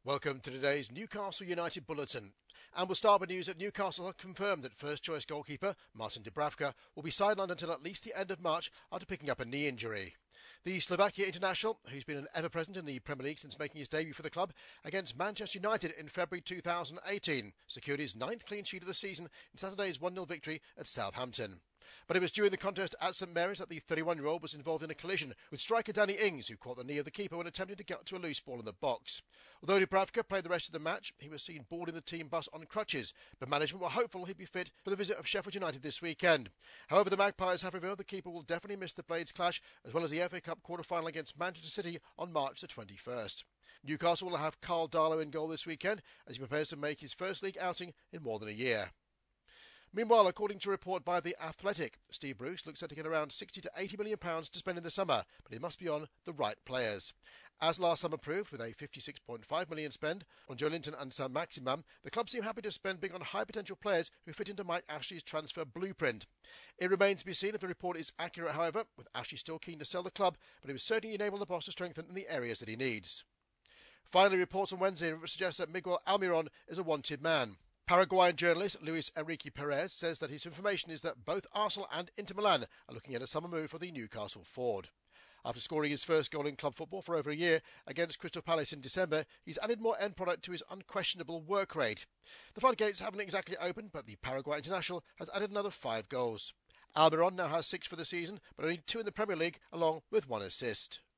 Welcome to today's Newcastle United Bulletin. And we'll start with news that Newcastle have confirmed that first-choice goalkeeper Martin Dubravka will be sidelined until at least the end of March after picking up a knee injury. The Slovakia international, who's been an ever-present in the Premier League since making his debut for the club against Manchester United in February 2018, secured his ninth clean sheet of the season in Saturday's 1-0 victory at Southampton. But it was during the contest at St Mary's that the 31-year-old was involved in a collision with striker Danny Ings, who caught the knee of the keeper when attempting to get to a loose ball in the box. Although Dubravka played the rest of the match, he was seen boarding the team bus on crutches, but management were hopeful he'd be fit for the visit of Sheffield United this weekend. However, the Magpies have revealed the keeper will definitely miss the Blades clash, as well as the FA Cup quarter-final against Manchester City on March the 21st. Newcastle will have Carl Darlow in goal this weekend as he prepares to make his first league outing in more than a year. Meanwhile, according to a report by The Athletic, Steve Bruce looks set to get around £60 to £80 million to spend in the summer, but it must be on the right players. As last summer proved, with a £56.5 million spend on Joelinton and Saint-Maximin, the club seem happy to spend big on high-potential players who fit into Mike Ashley's transfer blueprint. It remains to be seen if the report is accurate, however, with Ashley still keen to sell the club, but it will certainly enable the boss to strengthen in the areas that he needs. Finally, reports on Wednesday suggest that Miguel Almiron is a wanted man. Paraguayan journalist Luis Enrique Perez says that his information is that both Arsenal and Inter Milan are looking at a summer move for the Newcastle forward. After scoring his first goal in club football for over a year against Crystal Palace in December, he's added more end product to his unquestionable work rate. The floodgates haven't exactly opened, but the Paraguay international has added another 5 goals. Almiron now has 6 for the season, but only 2 in the Premier League, along with 1 assist.